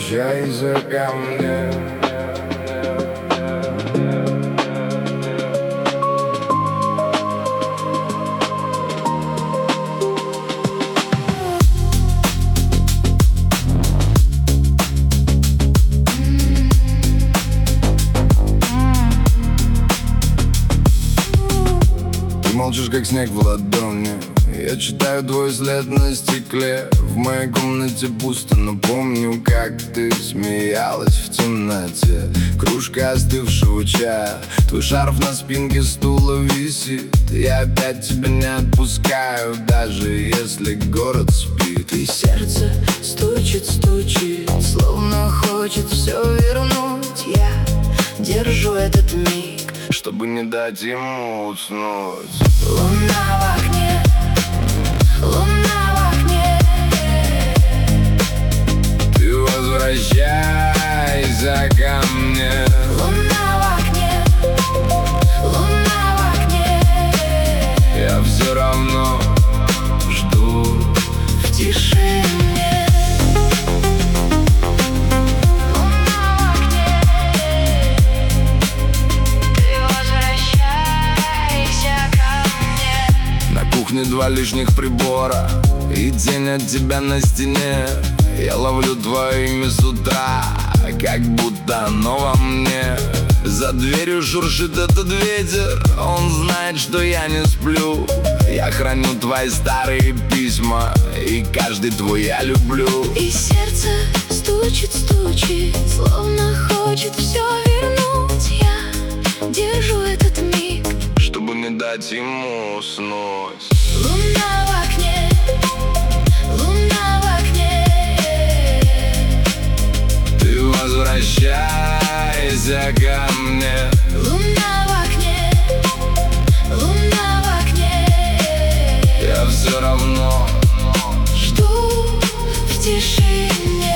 возвращайся ко мне. Ты молчишь, как снег в ладони. Я читаю твой след на стекле. В моей комнате пусто, но помню, как ты смеялась в темноте. Кружка остывшего чая, твой шарф на спинке стула висит. Я опять тебя не отпускаю, даже если город спит. И сердце стучит, стучит, словно хочет все вернуть. Я держу этот миг, чтобы не дать ему уснуть. Луна в окне, луна в окне. Ты возвращайся ко мне. Луна в окне, луна в окне. Я все равно жду В тишине. Луна в окне. Ты возвращайся ко мне. На кухне 2 лишних прибора и тень от тебя на стене. Я ловлю твое имя с утра, как будто оно во мне. За дверью шуршит этот ветер, он знает, что я не сплю. Я храню твои старые письма, и каждый твой я люблю. И сердце стучит, стучит, словно хочет все вернуть. Я держу этот миг, чтобы не дать ему уснуть. луна в окне, луна в окне. Ты возвращайся ко мне. Луна в окне, луна в окне. Я все равно Жду в тишине.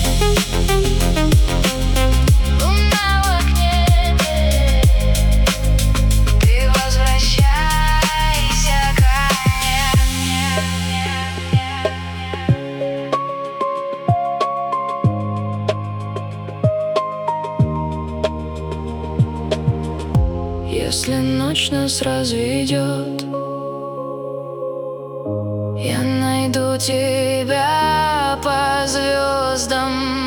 Луна в окне. Ты возвращайся ко мне. Если ночь нас разведет, я найду тебя по звездам.